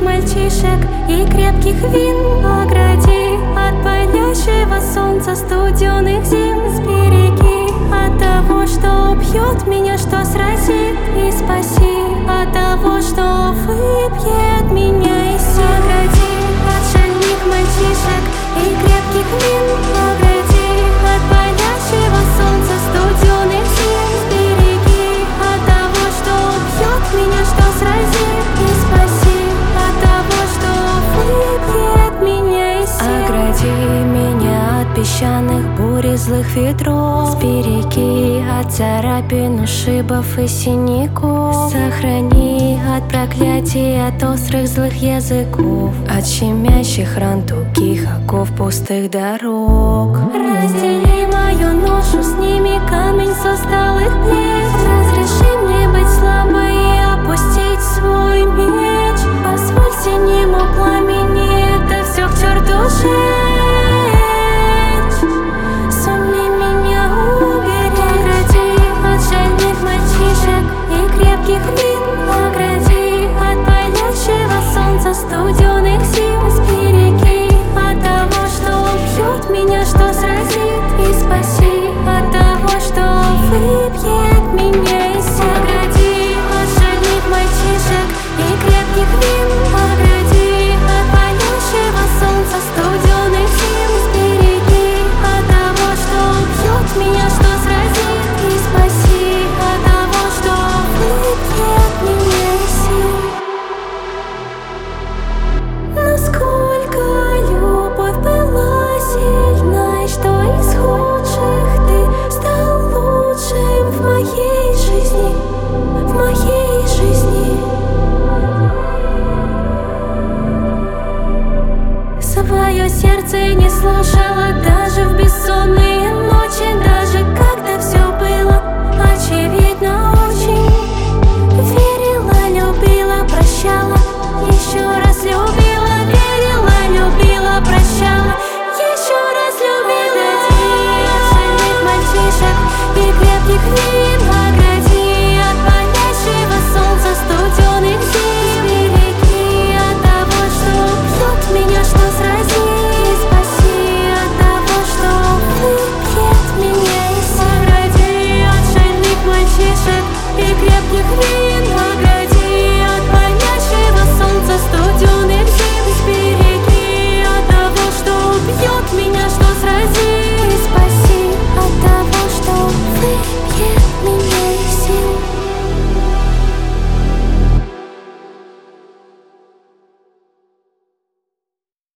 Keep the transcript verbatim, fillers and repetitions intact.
мальчишек и крепких вин. Огради от палящего солнца, студеных зим. Сбереги от того, что убьет меня, что сразит, и спаси от того, что выбьет меня из сил. Огради от шальных мальчишек и крепких вин. Огради от палящего солнца, студеных зим. Сбереги от того, что убьет меня, что сразит, и спаси от того, что выбьет меня из сил. Огради меня от песчаных бурь и злых ветров. Сбереги от царапин, ушибов и синяков. Сохрани от проклятий, от острых злых языков, от щемящих ран, тугих оков, пустых дорог. Раздели мою ношу, сними камень с усталых плеч.